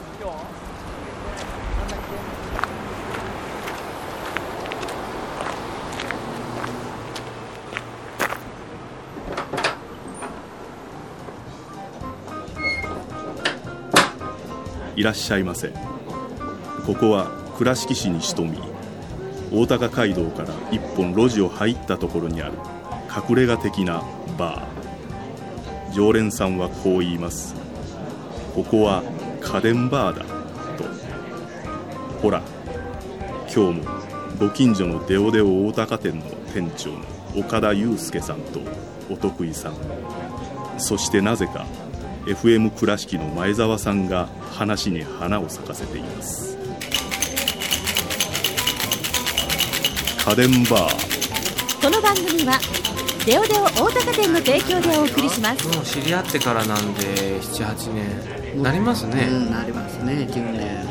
いらっしゃいませ。ここは倉敷市に潜み、大高街道から一本路地を入ったところにある隠れ家的なバー。常連さんはこう言います。ここは家電バーだと。ほら、今日もご近所のデオデオ大高店の店長の岡田祐介さんとお得意さん、そしてなぜかFM 倉敷の前澤さんが話に花を咲かせています。家電バー。 この番組はデオデオ大高店の提供でお送りします。 もう知り合ってからなんで 7,8 年なりますね。 なりますね、10年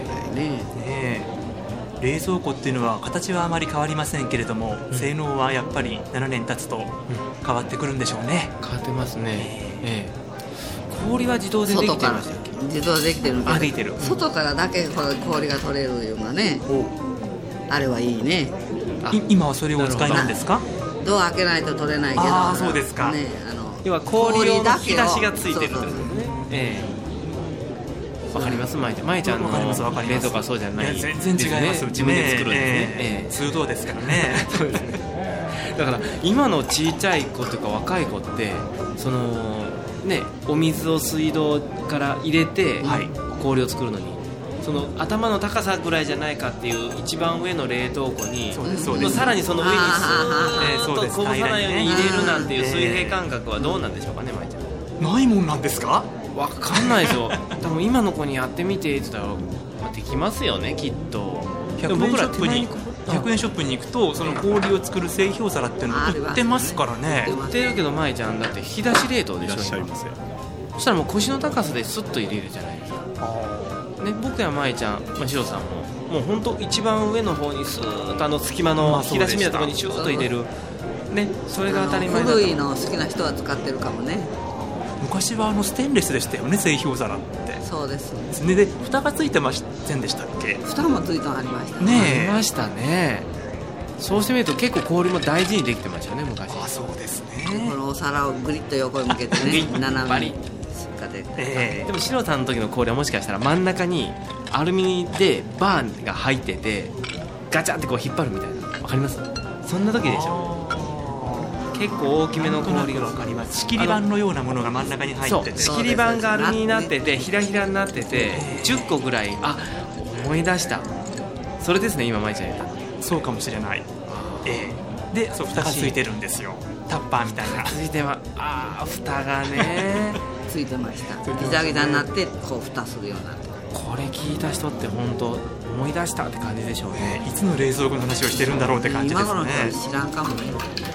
冷蔵庫っていうのは形はあまり変わりませんけれども、性能はやっぱり7年経つと変わってくるんでしょうね。 変わってますね。氷は自動でできてましたっけ？ 自動できてるけど、 できてる。 外からだけ氷が取れるようなね、あれはいいね。 今はそれをお使いなんですか？ ドア開けないと取れないけど。 ああ、そうですか。 要は氷用の引き出しがついてるってことですね。わかります？舞ちゃんの冷蔵庫はそうじゃない。 全然違います。 自分で作るんですね。 通道ですからね。 そうですね。だから今のちっちゃい子とか若い子ってそのね、お水を水道から入れて氷を作るのに、その頭の高さぐらいじゃないかっていう一番上の冷凍庫にさらにその上にスーッとこぼさないように入れるなんていう水平感覚はどうなんでしょうかね、舞ちゃん。 ないもんなんですか？ わかんないですよ。多分今の子にやってみてって言ったらできますよね、きっと。 100円ショップに行くとその氷を作る製氷皿っていうのを売ってますからね。 売ってるけど舞ちゃんだって引き出し冷凍でしょ。いらっしゃいませ。そしたらもう腰の高さでスッと入れるじゃないですか、ね、僕や舞ちゃん、シロさんももう本当一番上の方にスーッと隙間の引き出しみたいなところにシューッと入れる、ね、それが当たり前だと。 古いの好きな人は使ってるかもね。 昔はステンレスでしたよね、製氷皿って。 そうですね。で蓋がついてませんでしたっけ？ 蓋もついたのありましたね。ありましたね。そうしてみると結構氷も大事にできてましたよね、昔。 あ、そうですね。 このお皿をグリッと横に向けてね斜めにでもシロさんの時の氷はもしかしたら真ん中にアルミでバーが入っててガチャってこう引っ張るみたいな、わかります？そんな時でしょ。結構大きめの氷が分かります。 仕切り板のようなものが真ん中に入ってて、 仕切り板がアルミになっててひらひらになってて10個ぐらい。思い出した。それですね、今舞ちゃん言った。 そうかもしれない。で蓋がついてるんですよ、タッパーみたいな。 ついて蓋がねついてました。ギザギザになってこう蓋するようになって。 これ聞いた人って本当思い出したって感じでしょうね。 いつの冷蔵庫の話をしてるんだろうって感じですね。 今の人知らんかもね。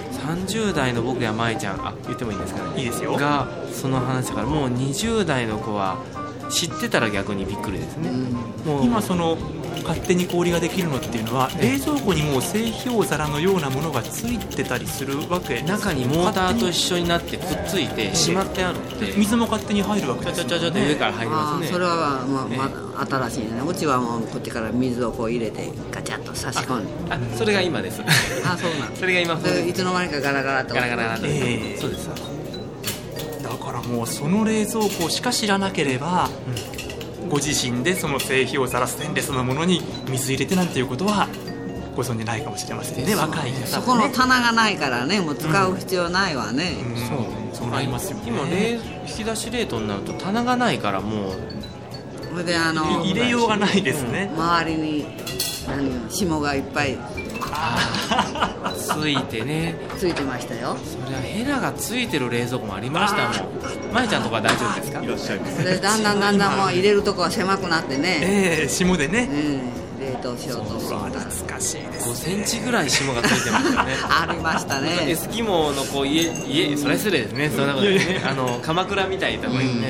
30代の僕や舞ちゃん、言ってもいいんですかね？ いいですよ。 がその話からもう20代の子は知ってたら逆にびっくりですね。 もう今その勝手に氷ができるのっていうのは冷蔵庫にもう製氷皿のようなものがついてたりするわけ。 中にモーターと一緒になってくっついてしまってあるので水も勝手に入るわけですよね。 ちょっと上から入りますね。 それは新しいね。うちはもうこっちから水をこう入れてガチャッと差し込んで。 それが今です。 そうなん。 それが今。 いつの間にかガラガラと。 ガラガラと。そうです。 だからもうその冷蔵庫しか知らなければ、ご自身でその製氷皿ステンレスのものに水入れてなんていうことはご存じないかもしれませんね、若い方ね。 そこの棚がないからね、もう使う必要ないわね。 そうなりますよね。 今引き出し冷凍になると棚がないからもうそれで入れようがないですね。 周りに霜がいっぱいついてね。 ついてましたよ。 それはヘラがついてる冷蔵庫もありましたもん。舞ちゃんとか大丈夫ですか？ いらっしゃいます。 でだんだんもう入れるとこは狭くなってね。 霜でね。 冷凍しようとするから懐かしいですね。 5センチぐらい霜がついてましたね。 ありましたね。 エスキモーのこう家それ失礼ですね。そんなことね。鎌倉みたいなとこにね。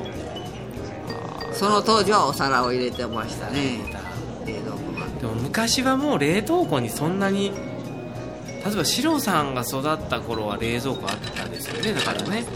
その当時はお皿を入れてましたね。 でも昔はもう冷凍庫にそんなに、例えばシロさんが育った頃は冷蔵庫あったんですよね。だからね、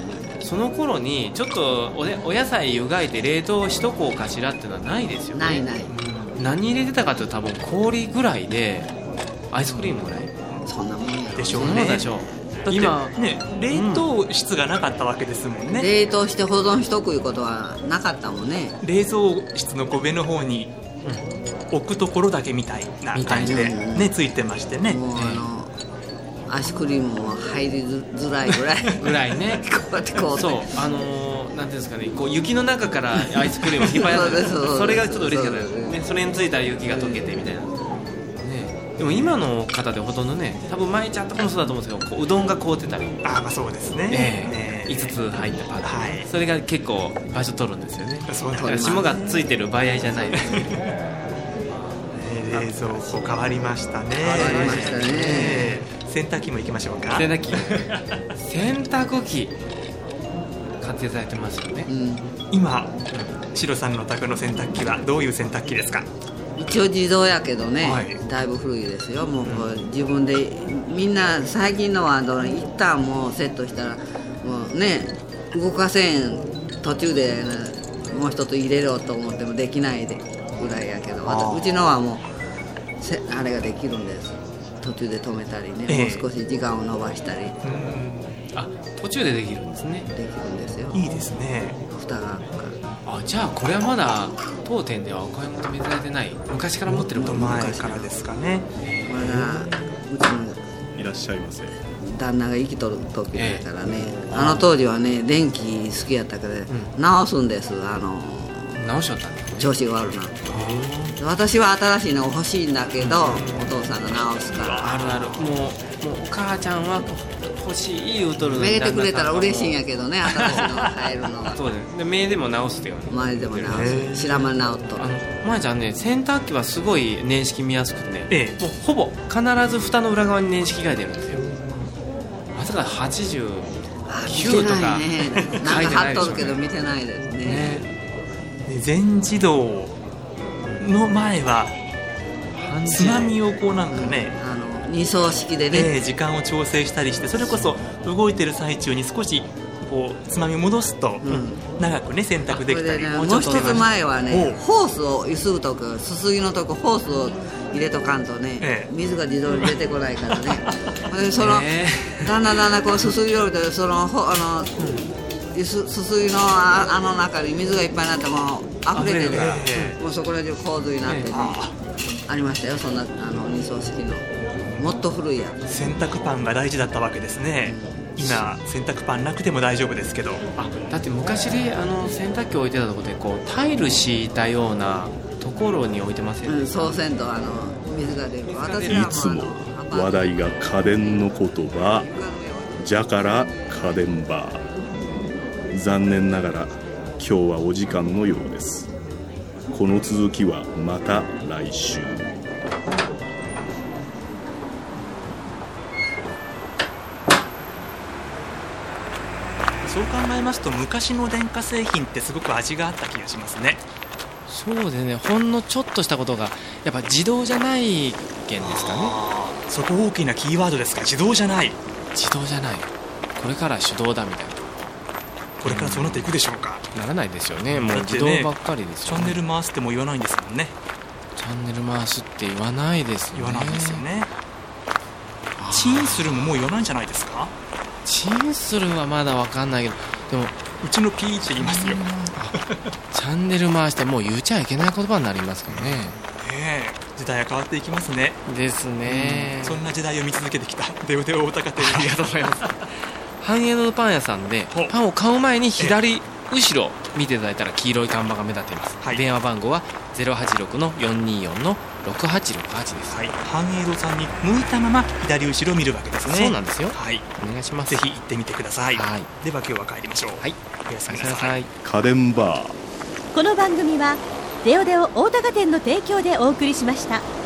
その頃にちょっとお野菜湯がいて冷凍しとこうかしらっていうのはないですよね。 ないない、 何入れてたかというと多分氷ぐらいでアイスクリームぐらいそんなもんやでしょうそんなもんでしょう。 だって今ね、冷凍室がなかったわけですもんね、 冷凍して保存しとくいうことはなかったもんね。 冷蔵室の上の方に置くところだけみたいな感じで、ね、ついてましてね。 もうアイスクリームも入りづらいぐらいぐらいねこうやってこうそうなんていうんですかね、こう雪の中からアイスクリームを引っ張り出すそれがちょっと嬉しかったですね。それについたら雪が溶けてみたいな、ね、でも今の方でほとんどね、多分前ちゃんとかもそうだと思うんですけど、こううどんが凍ってたり、 まあそうですね、 5つ入ったパック、 はいそれが結構場所取るんですよね。 そうなんだから霜がついてる場合じゃないですけど冷蔵庫変わりましたね。 変わりましたね。 洗濯機も行きましょうか。 洗濯機活用されてますよね、 今シロさんのお宅の洗濯機はどういう洗濯機ですか？ 一応自動やけどね、 はいだいぶ古いですよ。もうこう自分でみんな最近のは一旦もうセットしたらもうね動かせん、途中で、もう一つ入れろと思ってもできないでぐらいやけど、うちのはもうあれができるんです。途中で止めたりね、もう少し時間を延ばしたり途中でできるんですね。 できるんですよ。 いいですね。 蓋があるからじゃあこれはまだ当店ではお買い求めいただいてない、昔から持ってるもの。 前からですかね。 まだうちのいらっしゃいませ。 旦那が生きとる時だからね、あの当時はね電気好きやったから直すんです。 直しちゃったんですね。 調子が悪くなって、私は新しいの欲しいんだけど、お父さんが直すからあるある。もうお母ちゃんは欲しい言うとるのにめげてくれたら嬉しいんやけどね、新しいのが入るのはそうです。で目でも直すっていう前でも直す、白間直っとる。 まちゃんね、洗濯機はすごい年式見やすくてね、 えもうほぼ必ず蓋の裏側に年式が出るんですよ。まさか89とか見てないね、なんか貼っとるけど見てないですね。 全自動の前はつまみをこうなんかね、 二層式でね、 時間を調整したりして、それこそ動いてる最中に少しこうつまみを戻すと長くね洗濯できたり、 もう一つ前はね、ホースをゆすぐとく、すすぎのとこホースを入れとかんとね、水が自動に出てこないからねそのだんだんこうすすぎよると、そのすすぎの中に水がいっぱいになってもう溢れてるから、もうそこら中洪水になってね、ありましたよ、そんな二層式のもっと古いやつ。 洗濯パンが大事だったわけですね。今洗濯パンなくても大丈夫ですけど、 だって昔で洗濯機置いてたところでこうタイル敷いたようなところに置いてませんでした？ そうせんと水が出る。私いつも話題が家電の言葉じゃから家電バー。残念ながら今日はお時間のようです。この続きはまた来週。 そう考えますと昔の電化製品ってすごく味があった気がしますね。 そうですね、ほんのちょっとしたことがやっぱ自動じゃない件ですかね。 そこ大きなキーワードですか。自動じゃない。 自動じゃない、これから手動だみたいな。 これからそうなっていくでしょうか。 ならないですよね、もう自動ばっかりですよね。 チャンネル回すっても言わないんですもんね。 チャンネル回すって言わないですよね。 言わないですよね。チンするももう言わないんじゃないですか。 チンするはまだ分かんないけど、でもうちのピーって言いますよチャンネル回してもう言っちゃいけない言葉になりますからね。 時代は変わっていきますね。 ですね、 そんな時代を見続けてきたデオデオ大高店、 ありがとうございます繁栄のパン屋さんでパンを買う前に左後ろ見ていただいたら黄色い看板が目立っています、電話番号は 086-424-6868 です、 繁栄堂さんに向いたまま左後ろを見るわけですね。 そうなんですよ、お願いします。 ぜひ行ってみてください、では今日は帰りましょう。おやすみなさい。 家電バー。 この番組はデオデオ大高店の提供でお送りしました。